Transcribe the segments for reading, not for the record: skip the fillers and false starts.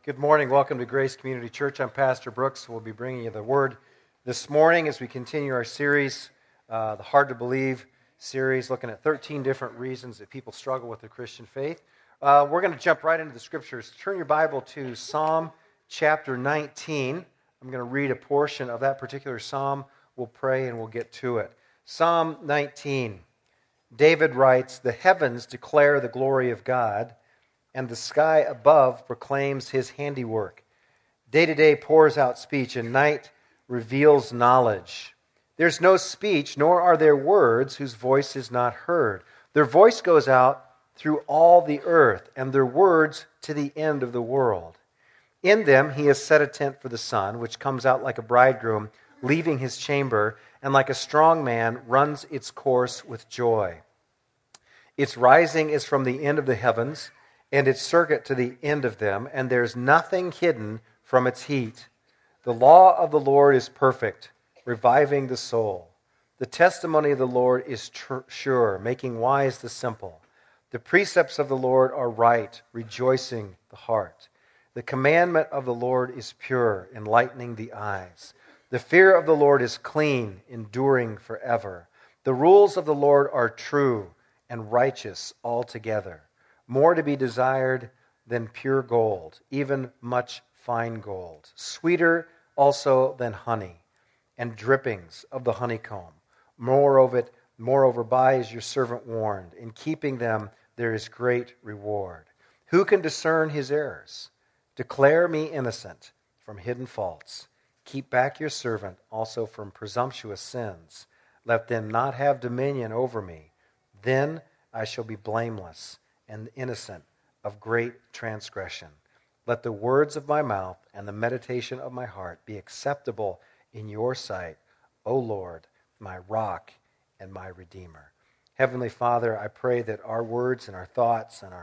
Good morning. Welcome to Grace Community Church. I'm Pastor Brooks. We'll be bringing you the Word this morning as we continue our series, the Hard to Believe series, looking at 13 different reasons that people struggle with the Christian faith. We're going to jump right into the Scriptures. Turn your Bible to Psalm chapter 19. I'm going to read a portion of that particular psalm. We'll pray and we'll get to it. Psalm 19. David writes, "The heavens declare the glory of God, and the sky above proclaims his handiwork. Day to day pours out speech, and night reveals knowledge. There's no speech, nor are there words whose voice is not heard. Their voice goes out through all the earth, and their words to the end of the world. In them he has set a tent for the sun, which comes out like a bridegroom, leaving his chamber, and like a strong man runs its course with joy. Its rising is from the end of the heavens, and its circuit to the end of them, and there's nothing hidden from its heat. The law of the Lord is perfect, reviving the soul. The testimony of the Lord is sure, making wise the simple. The precepts of the Lord are right, rejoicing the heart. The commandment of the Lord is pure, enlightening the eyes. The fear of the Lord is clean, enduring forever. The rules of the Lord are true and righteous altogether. More to be desired than pure gold, even much fine gold. Sweeter also than honey, and drippings of the honeycomb. Moreover, by is your servant warned. In keeping them there is great reward. Who can discern his errors? Declare me innocent from hidden faults. Keep back your servant also from presumptuous sins. Let them not have dominion over me. Then I shall be blameless and innocent of great transgression. Let the words of my mouth and the meditation of my heart be acceptable in your sight, O Lord, my rock and my redeemer." Heavenly Father, I pray that our words and our thoughts and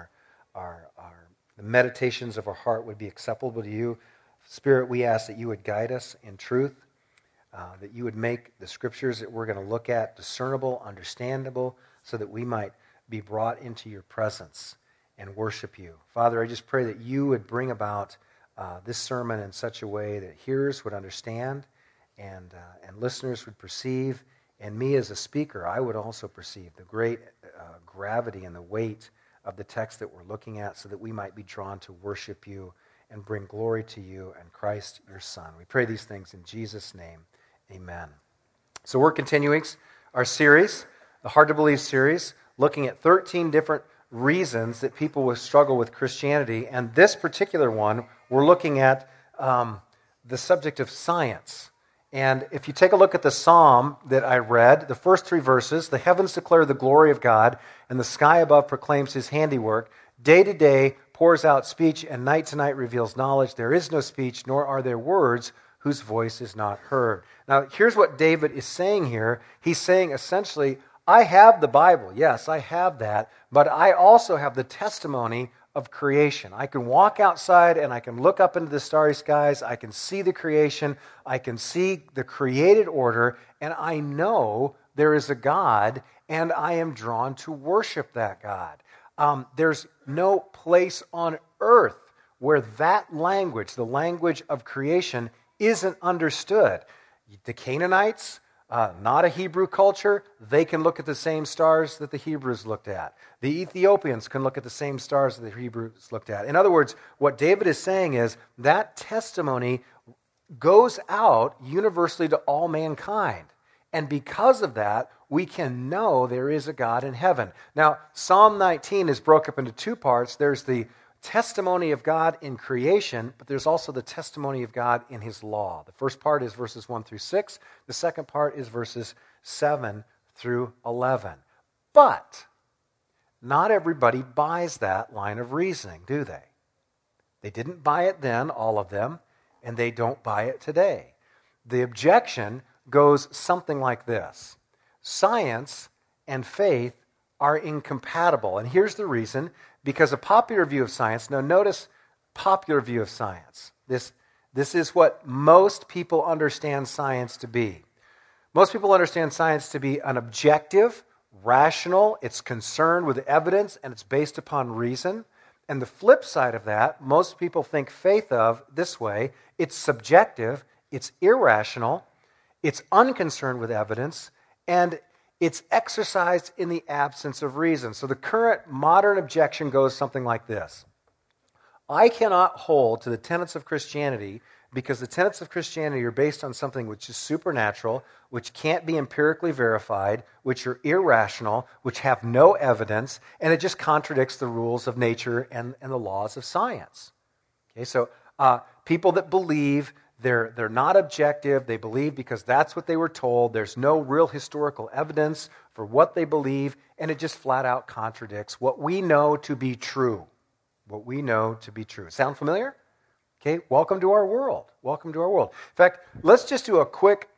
the meditations of our heart would be acceptable to you. Spirit, we ask that you would guide us in truth, that you would make the Scriptures that we're going to look at discernible, understandable, so that we might be brought into your presence and worship you. Father, I just pray that you would bring about this sermon in such a way that hearers would understand and listeners would perceive, and me as a speaker, I would also perceive the great gravity and the weight of the text that we're looking at, so that we might be drawn to worship you and bring glory to you and Christ, your Son. We pray these things in Jesus' name. Amen. So we're continuing our series, the Hard to Believe series, looking at 13 different reasons that people will struggle with Christianity. And this particular one, we're looking at the subject of science. And if you take a look at the psalm that I read, the first three verses, the heavens declare the glory of God, and the sky above proclaims his handiwork. Day to day pours out speech, and night to night reveals knowledge. There is no speech, nor are there words whose voice is not heard. Now, here's what David is saying here. He's saying essentially, I have the Bible, yes, I have that, but I also have the testimony of creation. I can walk outside and I can look up into the starry skies, I can see the creation, I can see the created order, and I know there is a God, and I am drawn to worship that God. There's no place on earth where that language, the language of creation, isn't understood. The Canaanites, not a Hebrew culture, they can look at the same stars that the Hebrews looked at. The Ethiopians can look at the same stars that the Hebrews looked at. In other words, what David is saying is that testimony goes out universally to all mankind. And because of that, we can know there is a God in heaven. Now, Psalm 19 is broken up into two parts. There's the testimony of God in creation, but there's also the testimony of God in his law. The first part is verses 1 through 6. The second part is verses 7 through 11. But not everybody buys that line of reasoning, do they? They didn't buy it then, all of them, and they don't buy it today. The objection goes something like this. Science and faith are incompatible. And here's the reason. Because a popular view of science, now notice popular view of science. This is what most people understand science to be. Most people understand science to be an objective, rational, it's concerned with evidence, and it's based upon reason. And the flip side of that, most people think faith of this way: it's subjective, it's irrational, it's unconcerned with evidence, and it's exercised in the absence of reason. So the current modern objection goes something like this: I cannot hold to the tenets of Christianity because the tenets of Christianity are based on something which is supernatural, which can't be empirically verified, which are irrational, which have no evidence, and it just contradicts the rules of nature and the laws of science. Okay, so people that believe they're not objective, they believe because that's what they were told, there's no real historical evidence for what they believe, and it just flat out contradicts what we know to be true. What we know to be true. Sound familiar? Okay, welcome to our world. Welcome to our world. In fact, let's just do a quick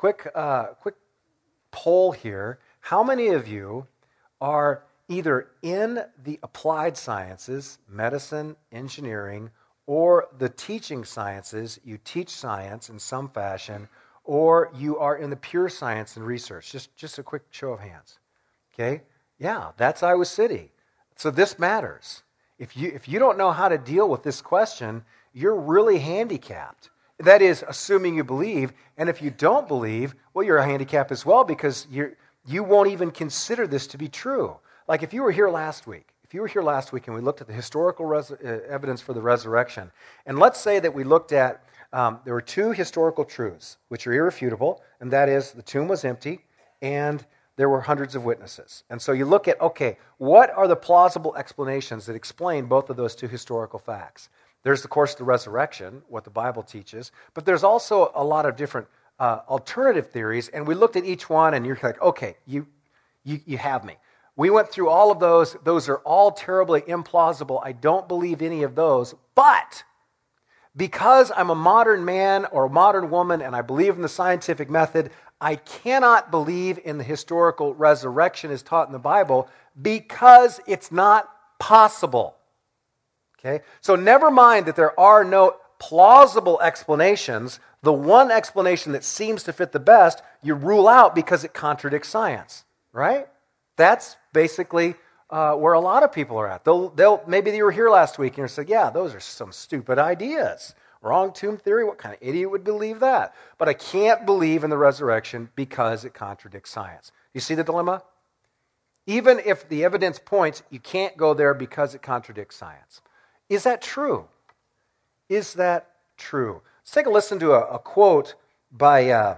poll here. How many of you are either in the applied sciences, medicine, engineering, or the teaching sciences? You teach science in some fashion, or you are in the pure science and research? Just a quick show of hands. Okay? Yeah, that's Iowa City. So this matters. If you don't know how to deal with this question, you're really handicapped. That is, assuming you believe. And if you don't believe, well, you're a handicap as well, because you won't even consider this to be true. Like if you were here last week, and we looked at the historical evidence for the resurrection, and let's say that we looked at, there were two historical truths, which are irrefutable, and that is the tomb was empty, and there were hundreds of witnesses. And so you look at, okay, what are the plausible explanations that explain both of those two historical facts? There's, of course, the resurrection, what the Bible teaches, but there's also a lot of different alternative theories, and we looked at each one, and you're like, okay, you have me. We went through all of those. Those are all terribly implausible. I don't believe any of those, but because I'm a modern man or a modern woman and I believe in the scientific method, I cannot believe in the historical resurrection as taught in the Bible because it's not possible. Okay? So never mind that there are no plausible explanations. The one explanation that seems to fit the best, you rule out because it contradicts science. Right? That's basically where a lot of people are at. Maybe they were here last week and you said, yeah, those are some stupid ideas. Wrong tomb theory? What kind of idiot would believe that? But I can't believe in the resurrection because it contradicts science. You see the dilemma? Even if the evidence points, you can't go there because it contradicts science. Is that true? Is that true? Let's take a listen to a quote by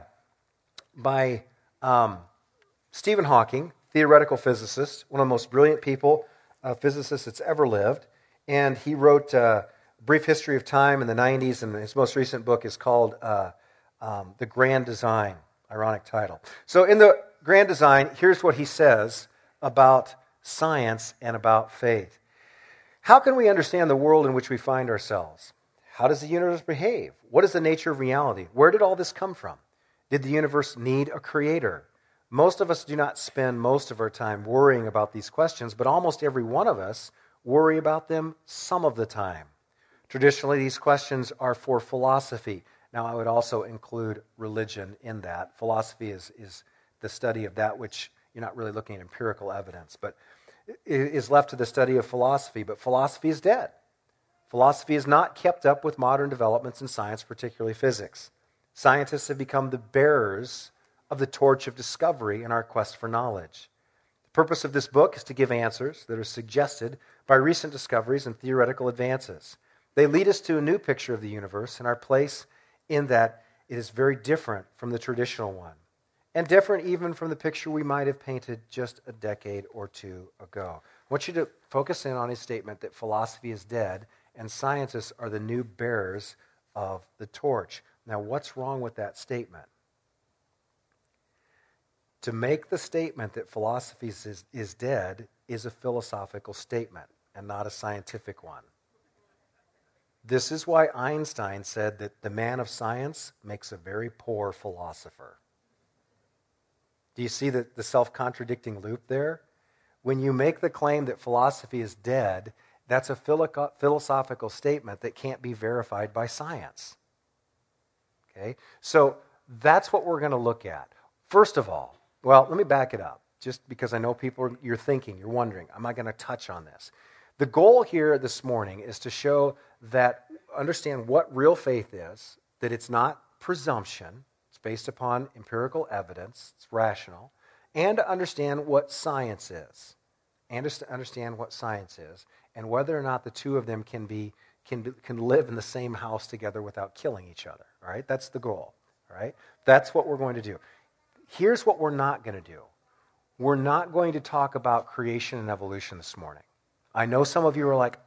Stephen Hawking, theoretical physicist, one of the most brilliant physicists that's ever lived. And he wrote Brief History of Time in the 90s, and his most recent book is called The Grand Design, ironic title. So in The Grand Design, here's what he says about science and about faith. How can we understand the world in which we find ourselves? How does the universe behave? What is the nature of reality? Where did all this come from? Did the universe need a creator? Most of us do not spend most of our time worrying about these questions, but almost every one of us worry about them some of the time. Traditionally, these questions are for philosophy. Now, I would also include religion in that. Philosophy is the study of that which you're not really looking at empirical evidence, but it is left to the study of philosophy. But philosophy is dead. Philosophy is not kept up with modern developments in science, particularly physics. Scientists have become the bearers of the torch of discovery in our quest for knowledge. The purpose of this book is to give answers that are suggested by recent discoveries and theoretical advances. They lead us to a new picture of the universe and our place in that it is very different from the traditional one, and different even from the picture we might have painted just a decade or two ago. I want you to focus in on his statement that philosophy is dead and scientists are the new bearers of the torch. Now, what's wrong with that statement? To make the statement that philosophy is dead is a philosophical statement and not a scientific one. This is why Einstein said that the man of science makes a very poor philosopher. Do you see the self-contradicting loop there? When you make the claim that philosophy is dead, that's a philosophical statement that can't be verified by science. Okay? So that's what we're going to look at. First of all, well, let me back it up, just because I know you're wondering, am I going to touch on this? The goal here this morning is to show that, understand what real faith is, that it's not presumption, it's based upon empirical evidence, it's rational, and to understand what science is, and to understand what science is, and whether or not the two of them can live in the same house together without killing each other. All right, that's the goal. All right, that's what we're going to do. Here's what we're not going to do. We're not going to talk about creation and evolution this morning. I know some of you are like,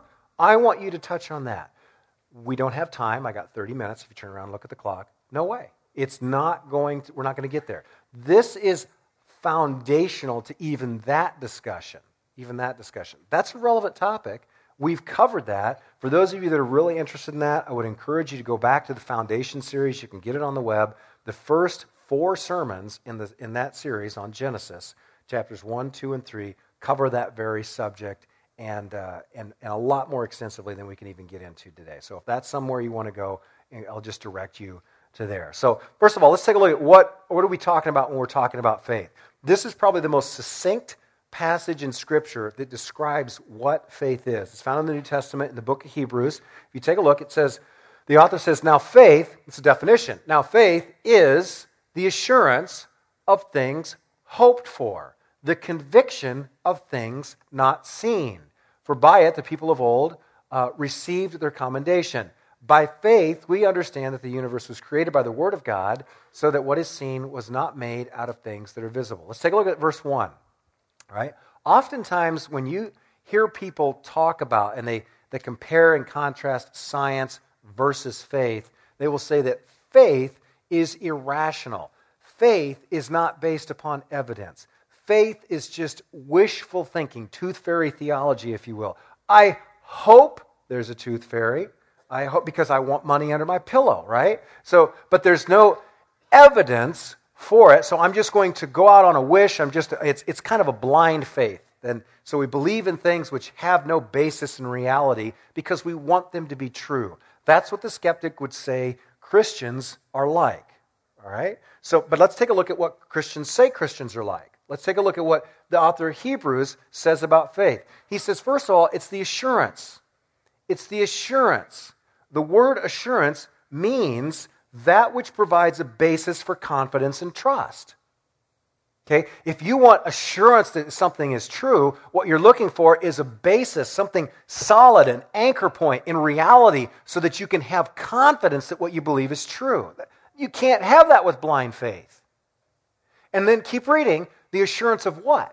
I want you to touch on that. We don't have time. I got 30 minutes. If you turn around and look at the clock, no way. We're not going to get there. This is foundational to even that discussion. That's a relevant topic. We've covered that. For those of you that are really interested in that, I would encourage you to go back to the Foundation series. You can get it on the web. The first 4 sermons in that series on Genesis, chapters 1, 2, and 3, cover that very subject and a lot more extensively than we can even get into today. So if that's somewhere you want to go, I'll just direct you to there. So first of all, let's take a look at what are we talking about when we're talking about faith. This is probably the most succinct passage in Scripture that describes what faith is. It's found in the New Testament in the book of Hebrews. If you take a look, it says, the author says, now faith, it's a definition, now faith is the assurance of things hoped for, the conviction of things not seen. For by it the people of old received their commendation. By faith we understand that the universe was created by the Word of God, so that what is seen was not made out of things that are visible. Let's take a look at verse 1. Right? Oftentimes when you hear people talk about, and they compare and contrast science versus faith, they will say that faith is irrational. Faith is not based upon evidence. Faith is just wishful thinking, tooth fairy theology, if you will. I hope there's a tooth fairy. I hope because I want money under my pillow, right? But there's no evidence for it, so I'm just going to go out on a wish. It's kind of a blind faith. And so we believe in things which have no basis in reality because we want them to be true. That's what the skeptic would say Christians are like. All right? But let's take a look at what Christians say Christians are like. Let's take a look at what the author of Hebrews says about faith. He says, first of all, it's the assurance. It's the assurance. The word assurance means that which provides a basis for confidence and trust. Okay? If you want assurance that something is true, what you're looking for is a basis, something solid, an anchor point in reality, so that you can have confidence that what you believe is true. You can't have that with blind faith. And then keep reading. The assurance of what?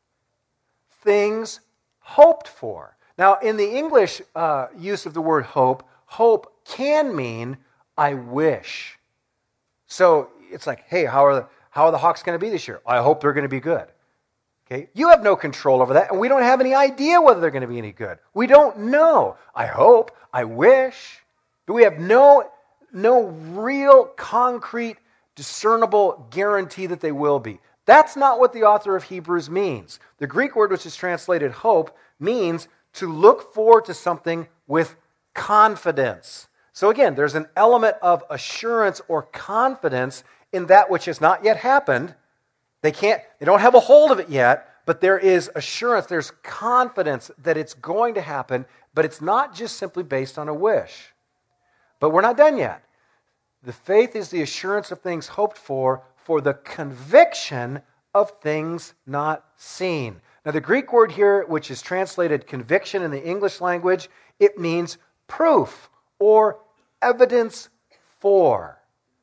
Things hoped for. Now, in the English use of the word hope can mean I wish. So it's like, hey, how are the Hawks going to be this year? I hope they're going to be good. Okay? You have no control over that, and we don't have any idea whether they're going to be any good. We don't know. I hope, I wish. But we have no real, concrete, discernible guarantee that they will be. That's not what the author of Hebrews means. The Greek word which is translated hope means to look forward to something with confidence. So again, there's an element of assurance or confidence in that which has not yet happened. They don't have a hold of it yet, but there is assurance, there's confidence that it's going to happen, but it's not just simply based on a wish. But we're not done yet. The faith is the assurance of things hoped for the conviction of things not seen. Now the Greek word here, which is translated conviction in the English language, it means proof or evidence for.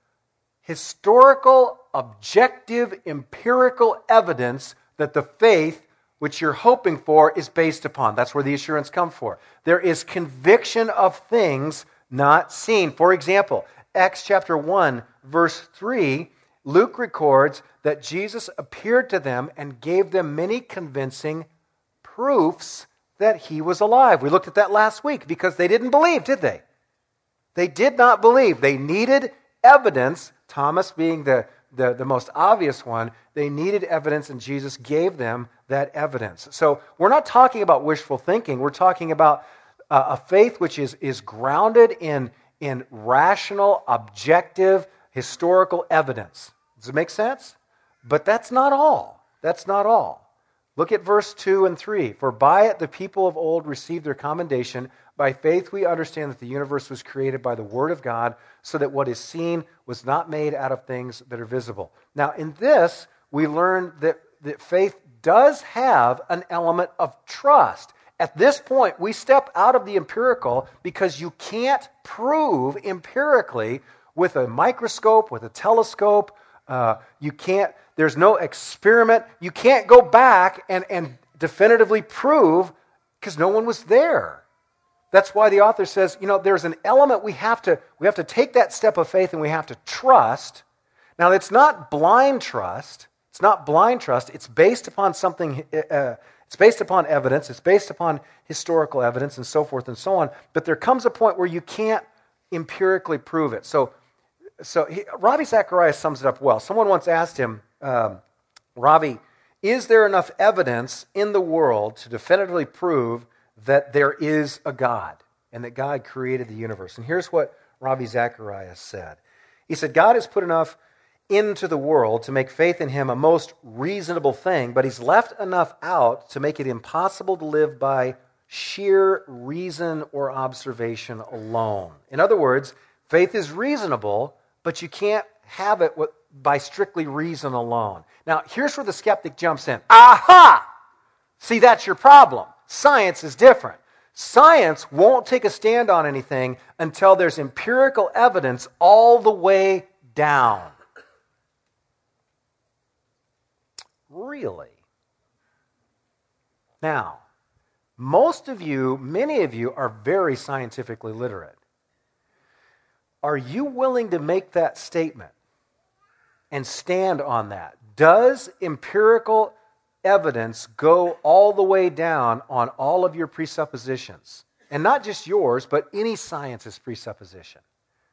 Historical, objective, empirical evidence that the faith which you're hoping for is based upon. That's where the assurance comes from. There is conviction of things not seen. For example, Acts chapter 1, verse 3, Luke records that Jesus appeared to them and gave them many convincing proofs that he was alive. We looked at that last week because they didn't believe, did they? They did not believe. They needed evidence, Thomas being the most obvious one. They needed evidence, and Jesus gave them that evidence. So we're not talking about wishful thinking. We're talking about a faith which is grounded in rational, objective, historical evidence. Does it make sense? But that's not all. That's not all. Look at verse 2 and 3. For by it the people of old received their commendation. By faith we understand that the universe was created by the word of God, so that what is seen was not made out of things that are visible. Now in this, we learn that faith does have an element of trust. At this point, we step out of the empirical because you can't prove empirically with a microscope, with a telescope. There's no experiment. You can't go back and definitively prove because no one was there. That's why the author says, there's an element we have to take that step of faith and we have to trust. Now, it's not blind trust. It's not blind trust. It's based upon something. It's based upon evidence. It's based upon historical evidence and so forth and so on. But there comes a point where you can't empirically prove it. So Ravi Zacharias sums it up well. Someone once asked him, Ravi, is there enough evidence in the world to definitively prove that there is a God and that God created the universe? And here's what Ravi Zacharias said. He said, God has put enough into the world to make faith in him a most reasonable thing, but he's left enough out to make it impossible to live by sheer reason or observation alone. In other words, faith is reasonable, but you can't have it by strictly reason alone. Now, here's where the skeptic jumps in. Aha! See, that's your problem. Science is different. Science won't take a stand on anything until there's empirical evidence all the way down. Really? Now, many of you are very scientifically literate. Are you willing to make that statement and stand on that? Does empirical evidence go all the way down on all of your presuppositions? And not just yours, but any science's presupposition.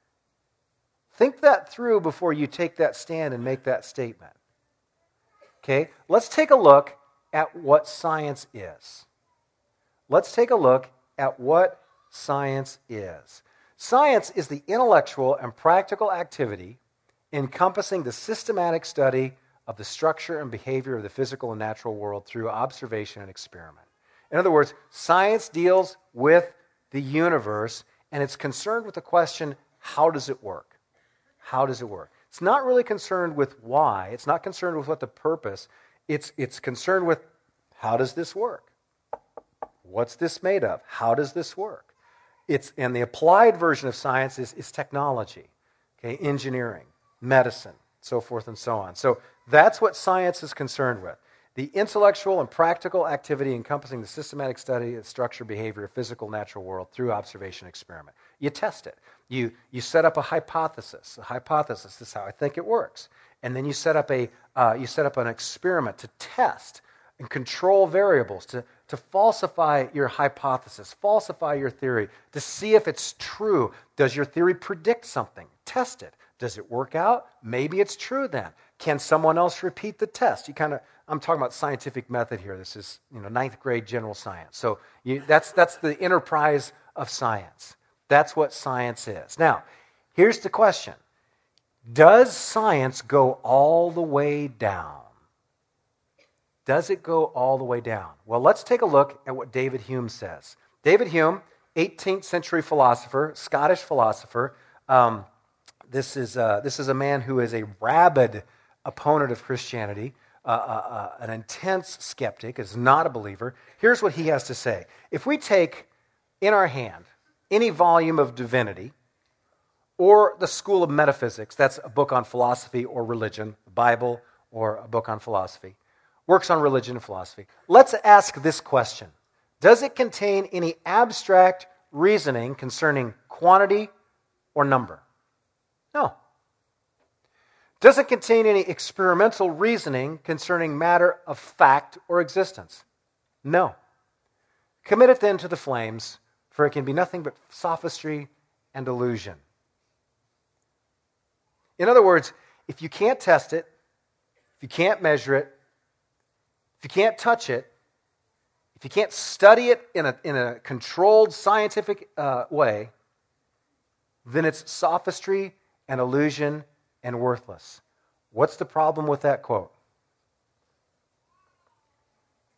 Think that through before you take that stand and make that statement. Okay, let's take a look at what science is. Let's take a look at what science is. Science is the intellectual and practical activity encompassing the systematic study of the structure and behavior of the physical and natural world through observation and experiment. In other words, science deals with the universe, and it's concerned with the question, how does it work? How does it work? It's not really concerned with why. It's not concerned with what the purpose. It's concerned with, how does this work? What's this made of? How does this work? And the applied version of science is technology, okay, engineering, medicine, so forth and so on. So that's what science is concerned with. The intellectual and practical activity encompassing the systematic study of structure, behavior, of physical, natural world through observation and experiment. You test it. You set up a hypothesis. A hypothesis, this is how I think it works. And then you set up an experiment to test and control variables, to falsify your hypothesis, falsify your theory, to see if it's true. Does your theory predict something? Test it. Does it work out? Maybe it's true then. Can someone else repeat the test? I'm talking about scientific method here. This is, ninth grade general science. So that's the enterprise of science. That's what science is. Now, here's the question. Does science go all the way down? Does it go all the way down? Well, let's take a look at what David Hume says. David Hume, 18th century philosopher, Scottish philosopher. This is a man who is a rabid opponent of Christianity, an intense skeptic, is not a believer. Here's what he has to say. If we take in our hand any volume of divinity or the School of Metaphysics, that's a book on philosophy or religion, the Bible or a book on philosophy, works on religion and philosophy, let's ask this question. Does it contain any abstract reasoning concerning quantity or number? No. Does it contain any experimental reasoning concerning matter of fact or existence? No. Commit it then to the flames, for it can be nothing but sophistry and illusion. In other words, if you can't test it, if you can't measure it, if you can't touch it, if you can't study it in a controlled scientific way, then it's sophistry and illusion and worthless. What's the problem with that quote?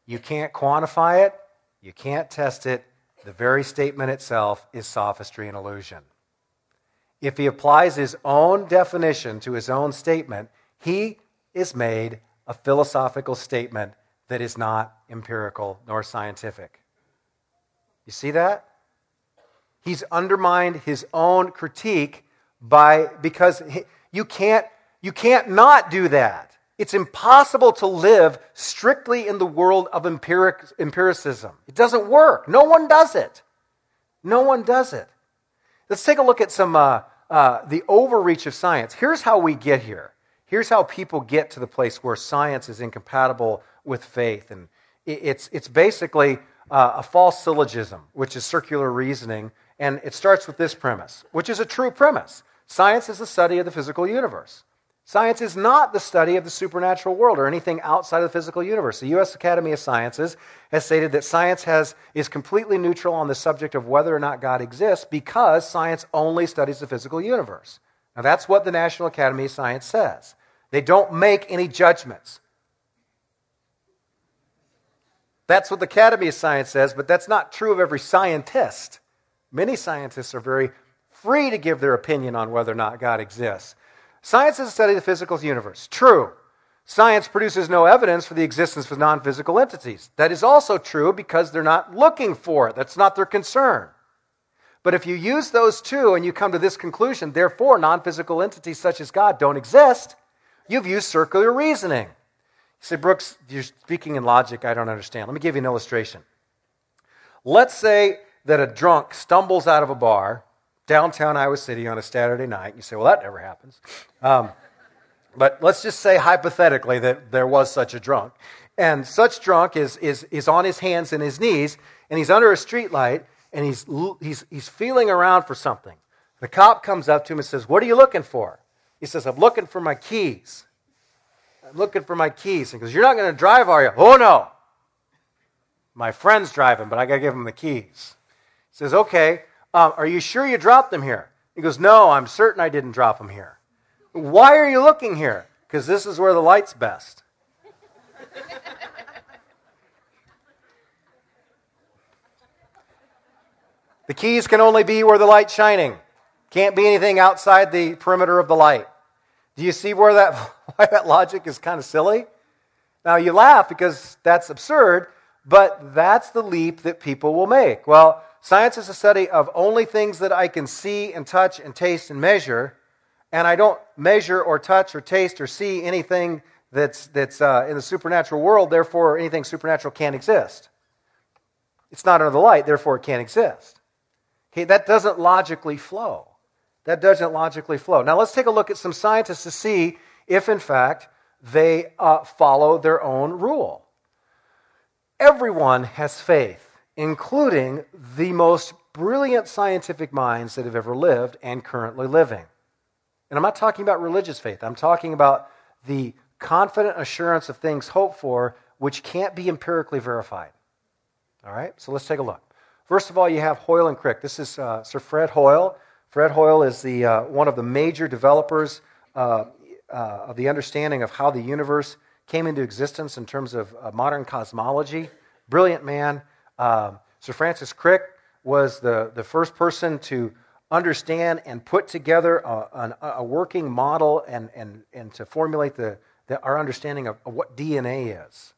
You can't quantify it. You can't test it. The very statement itself is sophistry and illusion. If he applies his own definition to his own statement, he is made a philosophical statement that is not empirical nor scientific. You see that? He's undermined his own critique because you can't not do that. It's impossible to live strictly in the world of empiricism. It doesn't work. No one does it. No one does it. Let's take a look at some the overreach of science. Here's how we get here. Here's how people get to the place where science is incompatible with faith. And it's basically a false syllogism, which is circular reasoning. And it starts with this premise, which is a true premise. Science is the study of the physical universe. Science is not the study of the supernatural world or anything outside of the physical universe. The U.S. Academy of Sciences has stated that science is completely neutral on the subject of whether or not God exists because science only studies the physical universe. Now, that's what the National Academy of Science says. They don't make any judgments. That's what the Academy of Science says, but that's not true of every scientist. Many scientists are very free to give their opinion on whether or not God exists. Science is a study of the physical universe. True. Science produces no evidence for the existence of non-physical entities. That is also true because they're not looking for it. That's not their concern. But if you use those two and you come to this conclusion, therefore non-physical entities such as God don't exist, you've used circular reasoning. You say, Brooks, you're speaking in logic, I don't understand. Let me give you an illustration. Let's say that a drunk stumbles out of a bar downtown Iowa City on a Saturday night. You say, well, that never happens. But let's just say hypothetically that there was such a drunk. And such drunk is on his hands and his knees, and he's under a streetlight, and he's feeling around for something. The cop comes up to him and says, what are you looking for? He says, I'm looking for my keys. I'm looking for my keys. He goes, you're not going to drive, are you? Oh, no. My friend's driving, but I got to give him the keys. He says, okay. Are you sure you dropped them here? He goes, no, I'm certain I didn't drop them here. Why are you looking here? Because this is where the light's best. The keys can only be where the light's shining. Can't be anything outside the perimeter of the light. Do you see why that logic is kind of silly? Now you laugh because that's absurd, but that's the leap that people will make. Well, science is a study of only things that I can see and touch and taste and measure, and I don't measure or touch or taste or see anything that's in the supernatural world, therefore anything supernatural can't exist. It's not under the light, therefore it can't exist. Okay, that doesn't logically flow. That doesn't logically flow. Now let's take a look at some scientists to see if in fact they follow their own rule. Everyone has faith, including the most brilliant scientific minds that have ever lived and currently living. And I'm not talking about religious faith. I'm talking about the confident assurance of things hoped for, which can't be empirically verified. All right? So let's take a look. First of all, you have Hoyle and Crick. This is Sir Fred Hoyle. Fred Hoyle is one of the major developers of the understanding of how the universe came into existence in terms of modern cosmology. Brilliant man. Sir Francis Crick was the first person to understand and put together a working model and to formulate our understanding of what DNA is.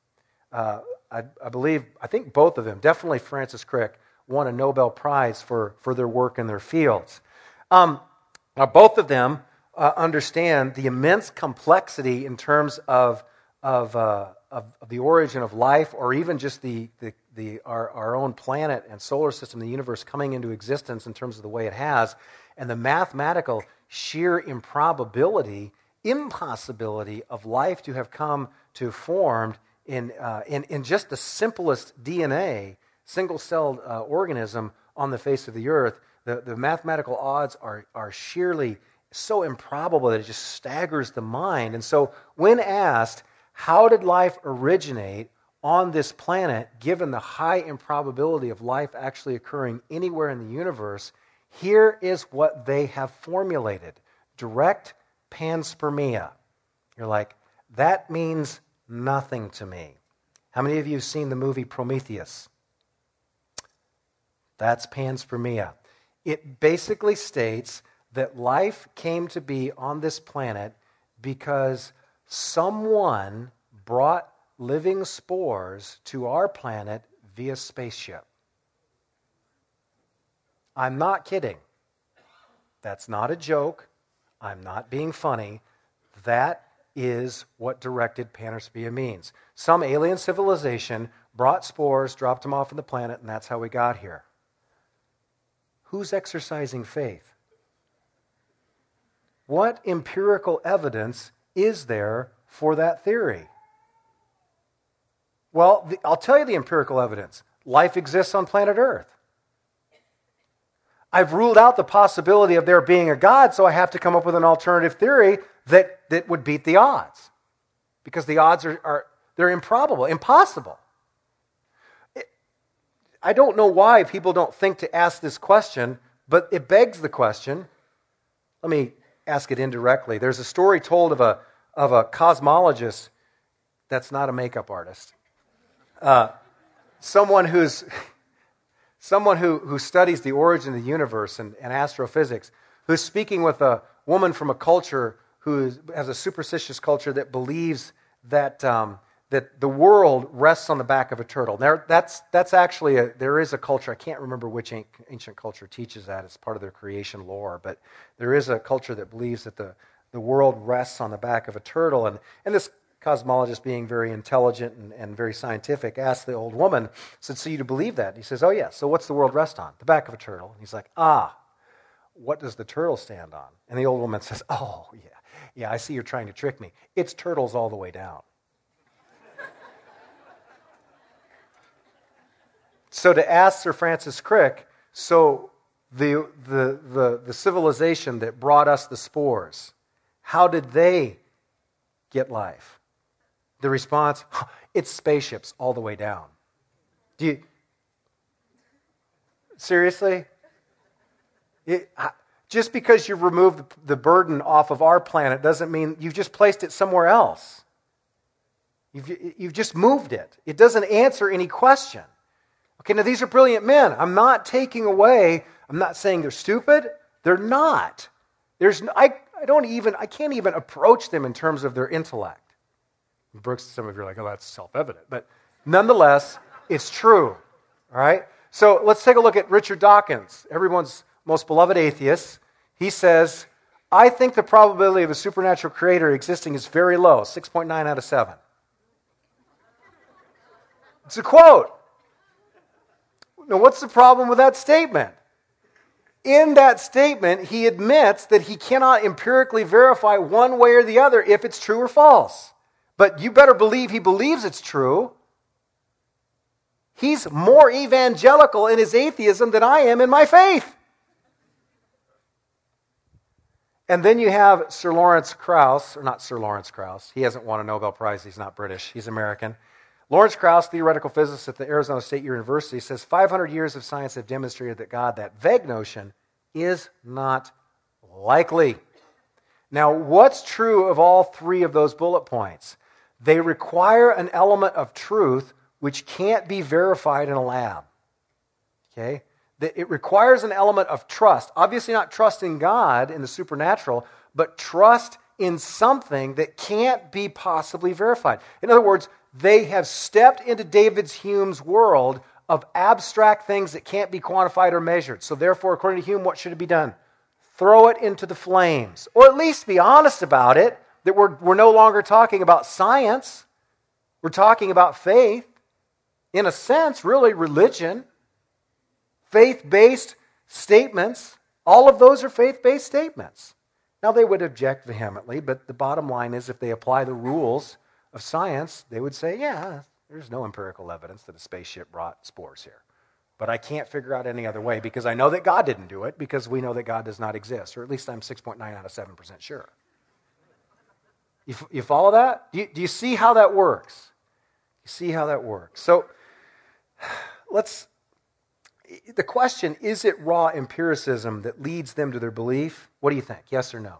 I think both of them, definitely Francis Crick, won a Nobel Prize for their work in their fields. Now, both of them understand the immense complexity in terms of the origin of life, or even just our own planet and solar system, the universe coming into existence in terms of the way it has, and the mathematical sheer impossibility of life to have come to formed in just the simplest DNA, single-celled organism on the face of the earth. The mathematical odds are sheerly so improbable that it just staggers the mind. And so when asked, how did life originate on this planet, given the high improbability of life actually occurring anywhere in the universe, here is what they have formulated. Direct panspermia. You're like, that means nothing to me. How many of you have seen the movie Prometheus? That's panspermia. It basically states that life came to be on this planet because someone brought living spores to our planet via spaceship. I'm not kidding. That's not a joke. I'm not being funny. That is what directed panspermia means. Some alien civilization brought spores, dropped them off on the planet, and that's how we got here. Who's exercising faith? What empirical evidence is there for that theory? Well, I'll tell you the empirical evidence. Life exists on planet Earth. I've ruled out the possibility of there being a God, so I have to come up with an alternative theory that would beat the odds. Because the odds they're improbable, impossible. I don't know why people don't think to ask this question, but it begs the question. Let me ask it indirectly. There's a story told of a cosmologist that's not a makeup artist. Someone who studies the origin of the universe and astrophysics, who's speaking with a woman from a culture who has a superstitious culture that believes that that the world rests on the back of a turtle. Now, that's actually there is a culture. I can't remember which ancient culture teaches that. It's part of their creation lore, but there is a culture that believes that the world rests on the back of a turtle. And this cosmologist, being very intelligent and very scientific, asked the old woman, said, "So you believe that?" And he says, "Oh, yeah. So what's the world rest on? The back of a turtle." And he's like, what does the turtle stand on? And the old woman says, "Oh, yeah, I see you're trying to trick me. It's turtles all the way down." So to ask Sir Francis Crick, so the civilization that brought us the spores, how did they get life? The response, it's spaceships all the way down. Seriously? Just because you've removed the burden off of our planet doesn't mean you've just placed it somewhere else. You've just moved it. It doesn't answer any question. Okay, now these are brilliant men. I'm not taking away, I'm not saying they're stupid. They're not. I can't even approach them in terms of their intellect. Brooks, some of you are like, oh, that's self-evident. But nonetheless, it's true. All right? So let's take a look at Richard Dawkins, everyone's most beloved atheist. He says, I think the probability of a supernatural creator existing is very low, 6.9 out of 7. It's a quote. Now, what's the problem with that statement? In that statement, he admits that he cannot empirically verify one way or the other if it's true or false. But you better believe he believes it's true. He's more evangelical in his atheism than I am in my faith. And then you have Sir Lawrence Krauss, or not Sir Lawrence Krauss. He hasn't won a Nobel Prize. He's not British. He's American. Lawrence Krauss, theoretical physicist at the Arizona State University, says 500 years of science have demonstrated that God, that vague notion, is not likely. Now, what's true of all three of those bullet points? They require an element of truth which can't be verified in a lab. Okay? It requires an element of trust. Obviously not trust in God, in the supernatural, but trust in something that can't be possibly verified. In other words, they have stepped into David Hume's world of abstract things that can't be quantified or measured. So therefore, according to Hume, what should it be done? Throw it into the flames. Or at least be honest about it, that we're no longer talking about science. We're talking about faith. In a sense, really religion. Faith-based statements. All of those are faith-based statements. Now, they would object vehemently, but the bottom line is if they apply the rules of science, they would say, yeah, there's no empirical evidence that a spaceship brought spores here. But I can't figure out any other way because I know that God didn't do it because we know that God does not exist, or at least I'm 6.9 out of 7% sure. You follow that? Do you see how that works? You see how that works? So the question, is it raw empiricism that leads them to their belief? What do you think? Yes or no?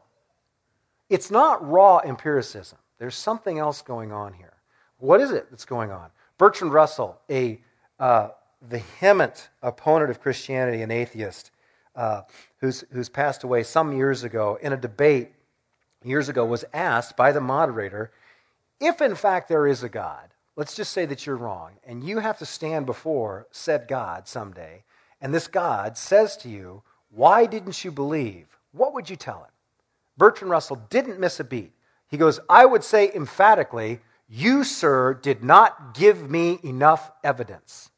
It's not raw empiricism. There's something else going on here. What is it that's going on? Bertrand Russell, a vehement opponent of Christianity, an atheist, who's passed away some years ago, in a debate years ago, was asked by the moderator, if in fact there is a God, let's just say that you're wrong, and you have to stand before said God someday, and this God says to you, why didn't you believe? What would you tell him? Bertrand Russell didn't miss a beat. He goes, I would say emphatically, you, sir, did not give me enough evidence.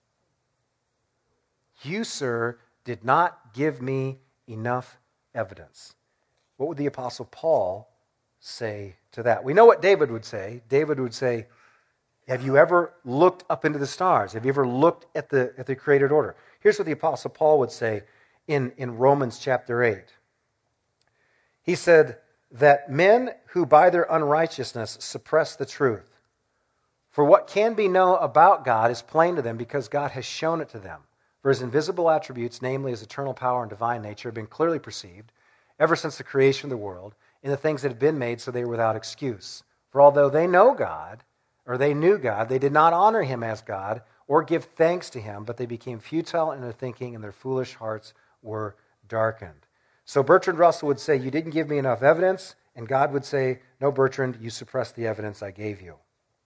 You, sir, did not give me enough evidence. What would the Apostle Paul say to that? We know what David would say. David would say, have you ever looked up into the stars? Have you ever looked at the created order? Here's what the Apostle Paul would say in Romans chapter 8. He said that men who by their unrighteousness suppress the truth, for what can be known about God is plain to them because God has shown it to them. For his invisible attributes, namely his eternal power and divine nature, have been clearly perceived ever since the creation of the world in the things that have been made, so they were without excuse. For although they know God, or they knew God, they did not honor him as God or give thanks to him, but they became futile in their thinking and their foolish hearts were darkened. So Bertrand Russell would say, you didn't give me enough evidence, and God would say, no, Bertrand, you suppressed the evidence I gave you.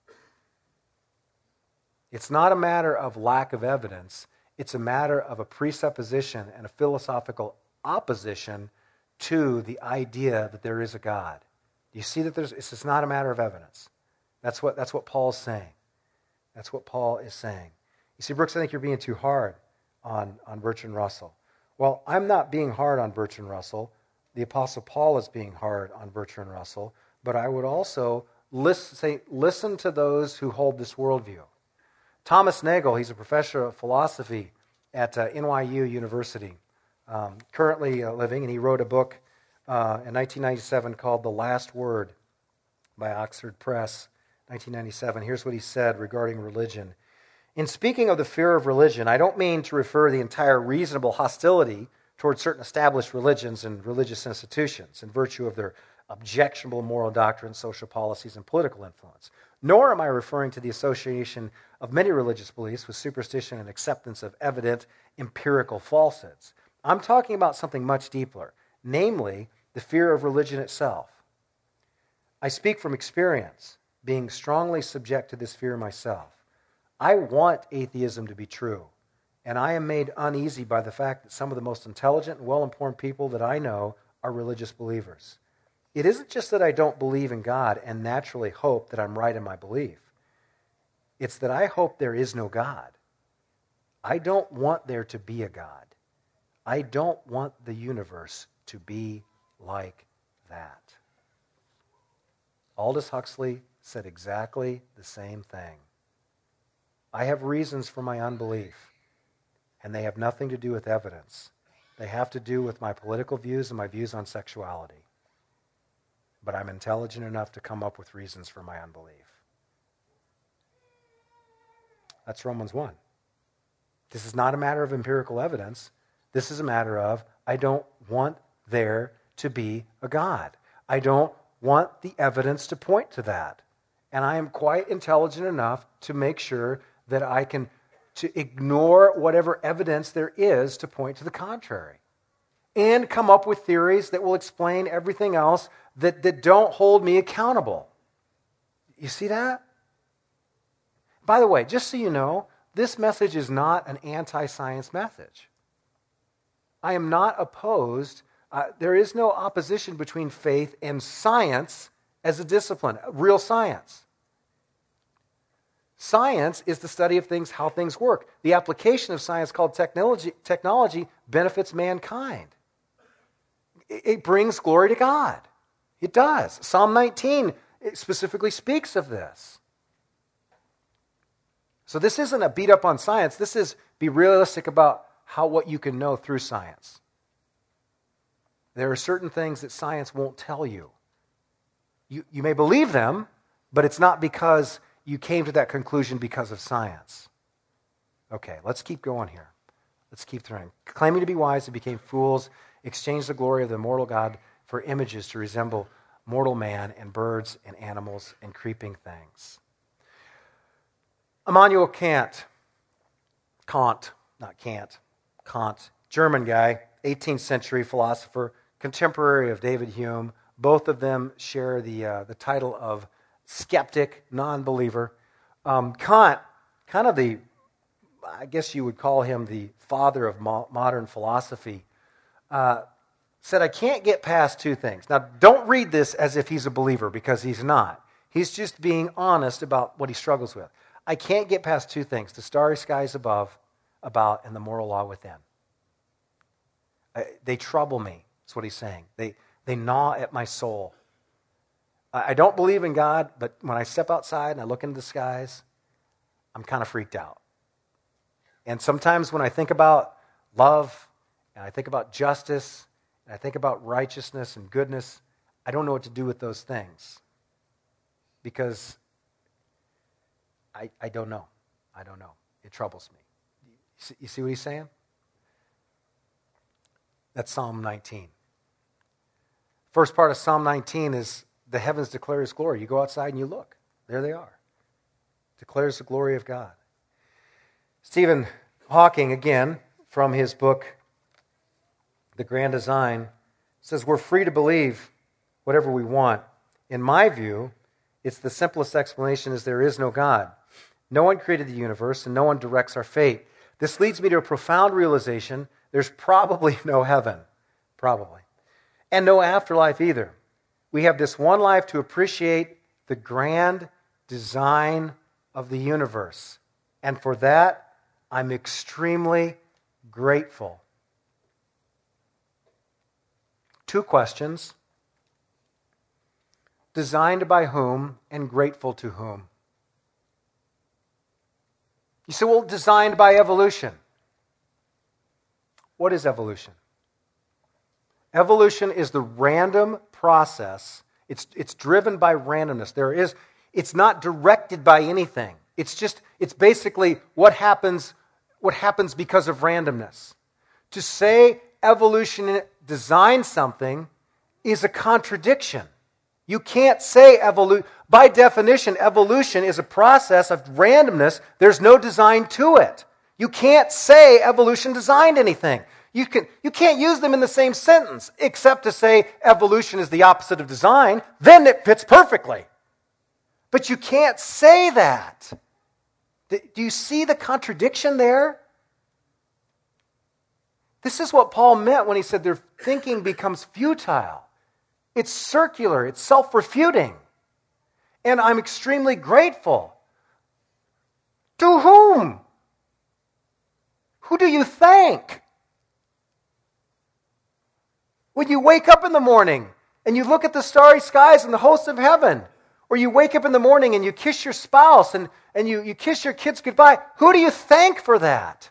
It's not a matter of lack of evidence. It's a matter of a presupposition and a philosophical opposition to the idea that there is a God. Do you see that it's not a matter of evidence? That's what Paul's saying. That's what Paul is saying. You see, Brooks, I think you're being too hard on Bertrand Russell. Well, I'm not being hard on Bertrand Russell. The Apostle Paul is being hard on Bertrand Russell. But I would also listen to those who hold this worldview. Thomas Nagel, he's a professor of philosophy at NYU University, currently living, and he wrote a book in 1997 called The Last Word by Oxford Press, 1997. Here's what he said regarding religion. In speaking of the fear of religion, I don't mean to refer the entire reasonable hostility towards certain established religions and religious institutions in virtue of their objectionable moral doctrines, social policies, and political influence. Nor am I referring to the association of many religious beliefs with superstition and acceptance of evident empirical falsehoods. I'm talking about something much deeper, namely the fear of religion itself. I speak from experience, being strongly subject to this fear myself. I want atheism to be true, and I am made uneasy by the fact that some of the most intelligent and well-informed people that I know are religious believers. It isn't just that I don't believe in God and naturally hope that I'm right in my belief. It's that I hope there is no God. I don't want there to be a God. I don't want the universe to be like that. Aldous Huxley said exactly the same thing. I have reasons for my unbelief, and they have nothing to do with evidence. They have to do with my political views and my views on sexuality. But I'm intelligent enough to come up with reasons for my unbelief. That's Romans 1. This is not a matter of empirical evidence. This is a matter of, I don't want there to be a God. I don't want the evidence to point to that. And I am quite intelligent enough to make sure that I can to ignore whatever evidence there is to point to the contrary. And come up with theories that will explain everything else that don't hold me accountable. You see that? By the way, just so you know, this message is not an anti-science message. I am not opposed. There is no opposition between faith and science as a discipline, real science. Science is the study of things, how things work. The application of science called technology benefits mankind. It brings glory to God. It does. Psalm 19 specifically speaks of this. So this isn't a beat up on science. This is be realistic about what you can know through science. There are certain things that science won't tell you. You may believe them, but it's not because you came to that conclusion because of science. Okay, let's keep going here. Let's keep trying. Claiming to be wise, they became fools, exchanged the glory of the immortal God for images to resemble mortal man and birds and animals and creeping things. Immanuel Kant, German guy, 18th century philosopher, contemporary of David Hume. Both of them share the title of skeptic, non-believer. Kant, kind of I guess you would call him the father of modern philosophy, said, I can't get past two things. Now, don't read this as if he's a believer, because he's not. He's just being honest about what he struggles with. I can't get past two things: the starry skies above, about, and the moral law within. They trouble me, is what he's saying. They gnaw at my soul. I don't believe in God, but when I step outside and I look into the skies, I'm kind of freaked out. And sometimes when I think about love, and I think about justice, and I think about righteousness and goodness, I don't know what to do with those things. Because I don't know. I don't know. It troubles me. You see what he's saying? That's Psalm 19. First part of Psalm 19 is the heavens declare his glory. You go outside and you look. There they are. Declares the glory of God. Stephen Hawking, again, from his book, The Grand Design, says we're free to believe whatever we want. In my view, it's the simplest explanation is there is no God. No one created the universe and no one directs our fate. This leads me to a profound realization: there's probably no heaven. Probably. And no afterlife either. We have this one life to appreciate the grand design of the universe. And for that, I'm extremely grateful. Two questions. Designed by whom and grateful to whom? You say, well, designed by evolution. What is evolution? Evolution is the random process. It's driven by randomness. It's not directed by anything. It's basically what happens because of randomness. To say evolution designed something is a contradiction. You can't say evolution. By definition, evolution is a process of randomness. There's no design to it. You can't say evolution designed anything. You can't use them in the same sentence, except to say evolution is the opposite of design. Then it fits perfectly. But you can't say that. Do you see the contradiction there? This is what Paul meant when he said their thinking becomes futile. It's circular. It's self-refuting. And I'm extremely grateful. To whom? Who do you thank? When you wake up in the morning and you look at the starry skies and the hosts of heaven, or you wake up in the morning and you kiss your spouse and you kiss your kids goodbye, who do you thank for that?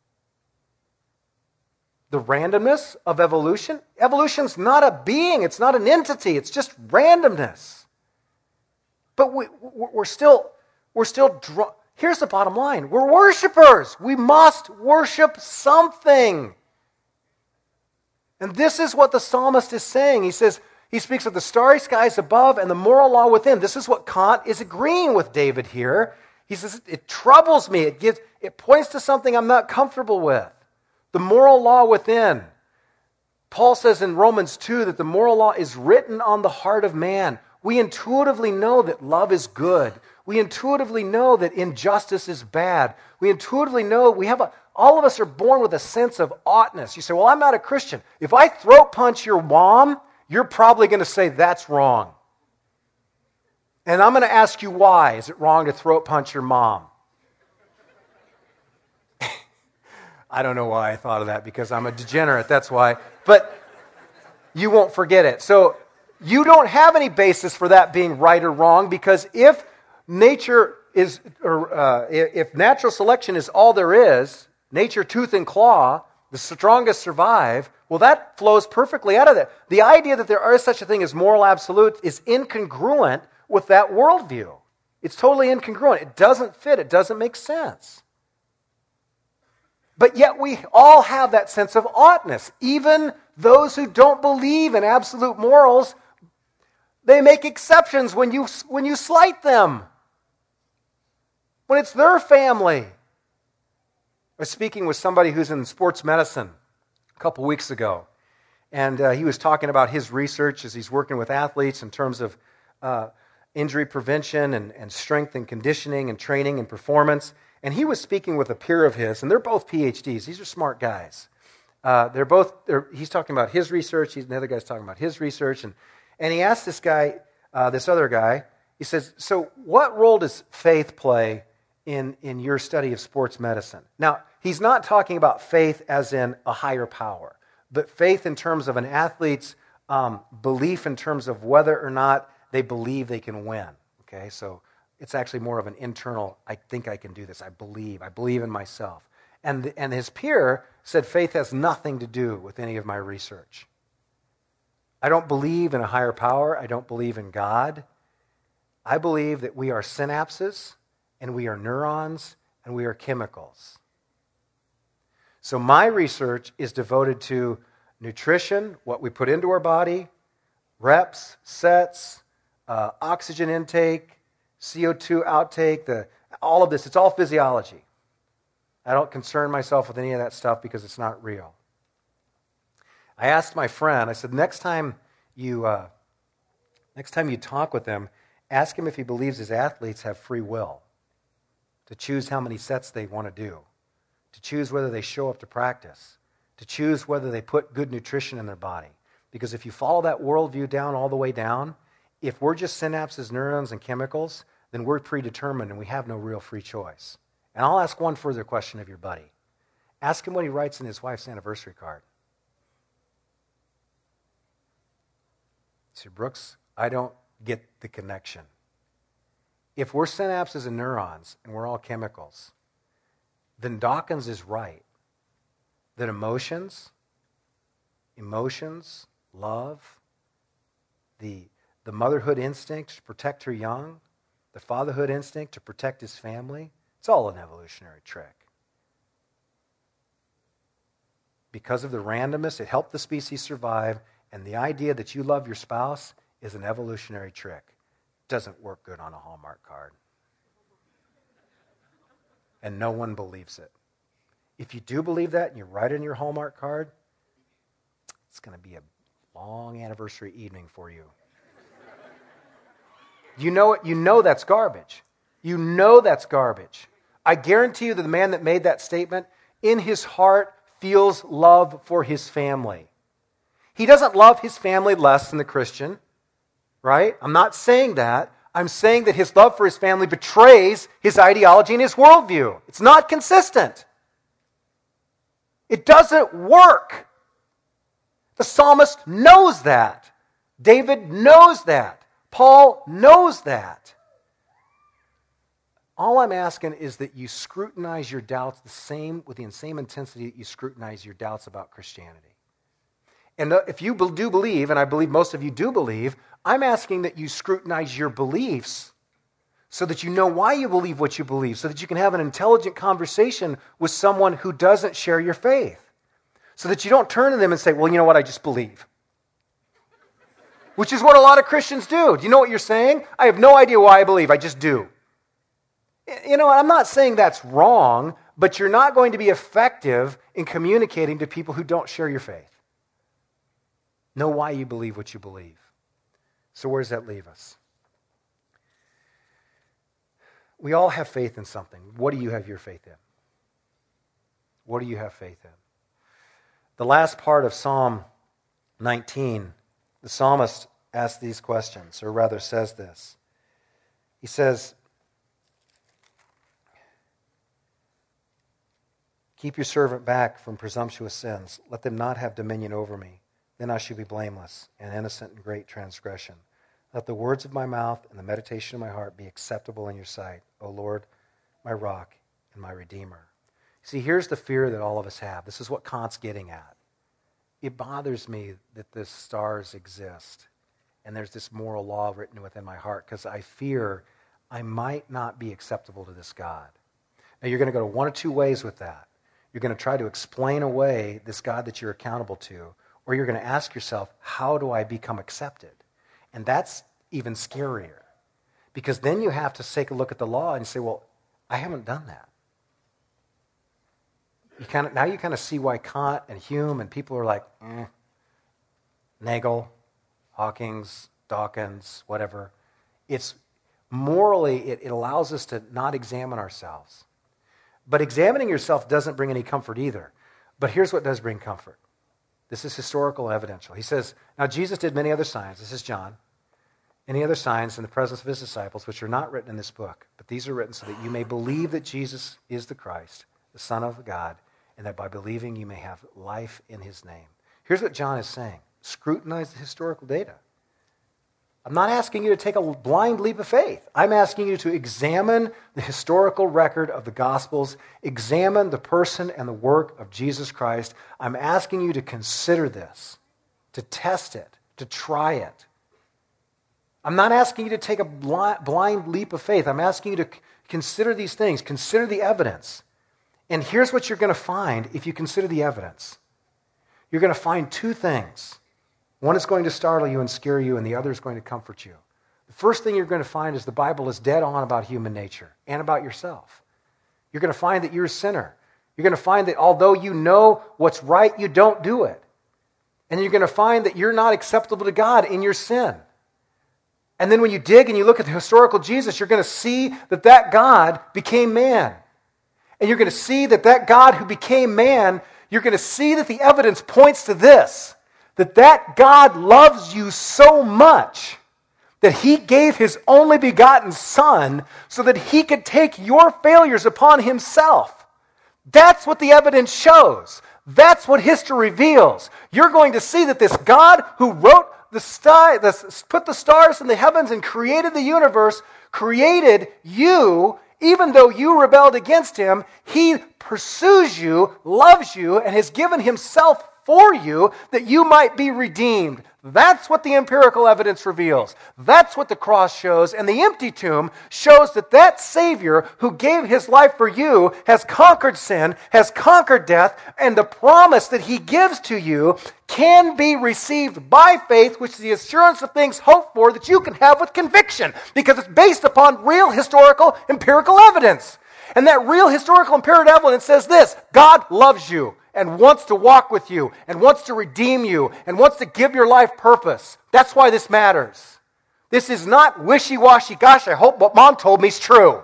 The randomness of evolution? Evolution's not a being. It's not an entity. It's just randomness. But we're still here's the bottom line. We're worshipers. We must worship something. And this is what the psalmist is saying. He speaks of the starry skies above and the moral law within. This is what Kant is agreeing with David here. He says, it troubles me. It points to something I'm not comfortable with. The moral law within. Paul says in Romans 2 that the moral law is written on the heart of man. We intuitively know that love is good. We intuitively know that injustice is bad. We intuitively know all of us are born with a sense of oughtness. You say, well, I'm not a Christian. If I throat punch your mom, you're probably going to say that's wrong. And I'm going to ask you why. Is it wrong to throat punch your mom? I don't know why I thought of that, because I'm a degenerate, that's why. But you won't forget it. So you don't have any basis for that being right or wrong, because if nature is, if natural selection is all there is, nature tooth and claw, the strongest survive, well, that flows perfectly out of that. The idea that there is such a thing as moral absolute is incongruent with that worldview. It's totally incongruent. It doesn't fit. It doesn't make sense. But yet we all have that sense of oughtness. Even those who don't believe in absolute morals, they make exceptions when you slight them. when it's their family. I was speaking with somebody who's in sports medicine a couple weeks ago, and he was talking about his research as he's working with athletes in terms of injury prevention and strength and conditioning and training and performance. And he was speaking with a peer of his, and they're both PhDs. These are smart guys. He's talking about his research. The other guy's talking about his research. And he asked this other guy, he says, so what role does faith play in your study of sports medicine? Now, he's not talking about faith as in a higher power, but faith in terms of an athlete's belief in terms of whether or not they believe they can win. Okay, so it's actually more of an internal, I think I can do this. I believe in myself. And his peer said faith has nothing to do with any of my research. I don't believe in a higher power. I don't believe in God. I believe that we are synapses, and we are neurons, and we are chemicals. So my research is devoted to nutrition, what we put into our body, reps, sets, oxygen intake, CO2 outtake, all of this. It's all physiology. I don't concern myself with any of that stuff because it's not real. I asked my friend, I said, next time you talk with him, ask him if he believes his athletes have free will to choose how many sets they want to do, to choose whether they show up to practice, to choose whether they put good nutrition in their body. Because if you follow that worldview down all the way down, if we're just synapses, neurons, and chemicals, then we're predetermined and we have no real free choice. And I'll ask one further question of your buddy. Ask him what he writes in his wife's anniversary card. Sir Brooks, I don't get the connection. If we're synapses and neurons and we're all chemicals, then Dawkins is right that emotions, love, the motherhood instinct to protect her young, the fatherhood instinct to protect his family, it's all an evolutionary trick. Because of the randomness, it helped the species survive, and the idea that you love your spouse is an evolutionary trick. It doesn't work good on a Hallmark card. And no one believes it. If you do believe that and you write it in your Hallmark card, it's going to be a long anniversary evening for you. You know it. You know that's garbage. You know that's garbage. I guarantee you that the man that made that statement, in his heart, feels love for his family. He doesn't love his family less than the Christian, right? I'm not saying that. I'm saying that his love for his family betrays his ideology and his worldview. It's not consistent. It doesn't work. The psalmist knows that. David knows that. Paul knows that. All I'm asking is that you scrutinize your doubts with the same intensity that you scrutinize your doubts about Christianity. And if you do believe, and I believe most of you do believe, I'm asking that you scrutinize your beliefs so that you know why you believe what you believe, so that you can have an intelligent conversation with someone who doesn't share your faith. So that you don't turn to them and say, well, you know what, I just believe. Which is what a lot of Christians do. Do you know what you're saying? I have no idea why I believe, I just do. You know, I'm not saying that's wrong, but you're not going to be effective in communicating to people who don't share your faith. Know why you believe what you believe. So where does that leave us? We all have faith in something. What do you have your faith in? What do you have faith in? The last part of Psalm 19, the psalmist asks these questions, or rather says this. He says, keep your servant back from presumptuous sins. Let them not have dominion over me. Then I shall be blameless and innocent in great transgression. Let the words of my mouth and the meditation of my heart be acceptable in your sight, O Lord, my rock and my redeemer. See, here's the fear that all of us have. This is what Kant's getting at. It bothers me that the stars exist and there's this moral law written within my heart because I fear I might not be acceptable to this God. Now, you're going to go to one of two ways with that. You're going to try to explain away this God that you're accountable to, or you're going to ask yourself, how do I become accepted? And that's even scarier. Because then you have to take a look at the law and say, well, I haven't done that. Now you kind of see why Kant and Hume and people are like, Nagel, Hawkins, Dawkins, whatever. It's morally, it allows us to not examine ourselves. But examining yourself doesn't bring any comfort either. But here's what does bring comfort. This is historical evidential. He says, now Jesus did many other signs. This is John. Any other signs in the presence of his disciples, which are not written in this book. But these are written so that you may believe that Jesus is the Christ, the Son of God, and that by believing you may have life in his name. Here's what John is saying. Scrutinize the historical data. I'm not asking you to take a blind leap of faith. I'm asking you to examine the historical record of the Gospels, examine the person and the work of Jesus Christ. I'm asking you to consider this, to test it, to try it. I'm not asking you to take a blind leap of faith. I'm asking you to consider these things, consider the evidence. And here's what you're going to find if you consider the evidence. You're going to find two things. One is going to startle you and scare you, and the other is going to comfort you. The first thing you're going to find is the Bible is dead on about human nature and about yourself. You're going to find that you're a sinner. You're going to find that although you know what's right, you don't do it. And you're going to find that you're not acceptable to God in your sin. And then when you dig and you look at the historical Jesus, you're going to see that that God became man. And you're going to see that that God who became man, you're going to see that the evidence points to this. That God loves you so much that he gave his only begotten Son so that he could take your failures upon himself. That's what the evidence shows. That's what history reveals. You're going to see that this God who wrote put the stars in the heavens and created the universe, created you, even though you rebelled against him. He pursues you, loves you, and has given himself for you that you might be redeemed. That's what the empirical evidence reveals. That's what the cross shows. And the empty tomb shows that that Savior who gave his life for you has conquered sin, has conquered death, and the promise that he gives to you can be received by faith, which is the assurance of things hoped for that you can have with conviction, because it's based upon real historical empirical evidence. And that real historical empirical evidence says this: God loves you and wants to walk with you and wants to redeem you and wants to give your life purpose. That's why this matters. This is not wishy-washy, gosh, I hope what Mom told me is true.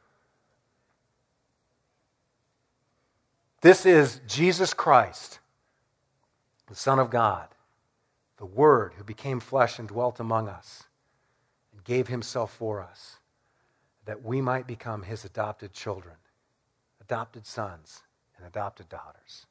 This is Jesus Christ, the Son of God, the Word who became flesh and dwelt among us and gave himself for us, that we might become his adopted children, adopted sons, and adopted daughters.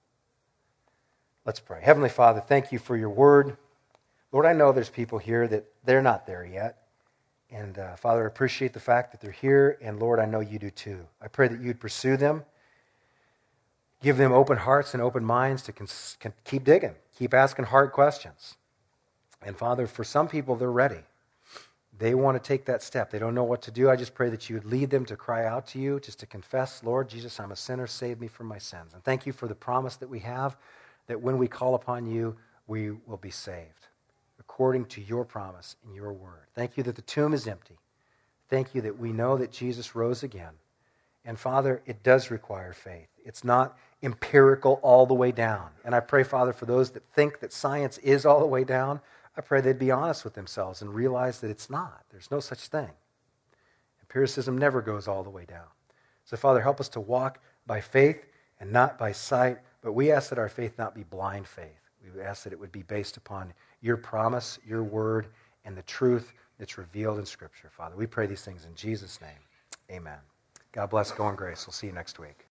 Let's pray. Heavenly Father, thank you for your word. Lord, I know there's people here that they're not there yet. And Father, I appreciate the fact that they're here. And Lord, I know you do too. I pray that you'd pursue them. Give them open hearts and open minds to keep digging. Keep asking hard questions. And Father, for some people, they're ready. They want to take that step. They don't know what to do. I just pray that you would lead them to cry out to you, just to confess, Lord Jesus, I'm a sinner. Save me from my sins. And thank you for the promise that we have, that when we call upon you, we will be saved, according to your promise in your word. Thank you that the tomb is empty. Thank you that we know that Jesus rose again. And Father, it does require faith. It's not empirical all the way down. And I pray, Father, for those that think that science is all the way down, I pray they'd be honest with themselves and realize that it's not. There's no such thing. Empiricism never goes all the way down. So, Father, help us to walk by faith and not by sight. But we ask that our faith not be blind faith. We ask that it would be based upon your promise, your word, and the truth that's revealed in Scripture. Father, we pray these things in Jesus' name. Amen. God bless. Go in grace. We'll see you next week.